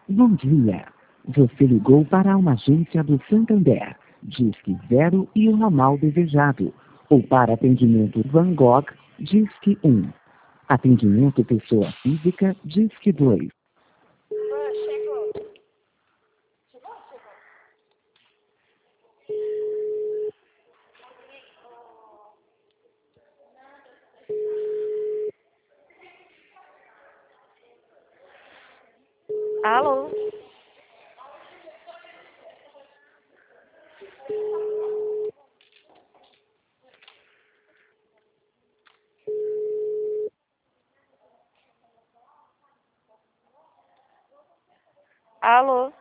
Bom dia. Você ligou para uma agência do Santander, Disque 0 e o ramal desejado. Ou para atendimento Van Gogh, Disque 1. Atendimento pessoa física, Disque 2. Alô? Alô?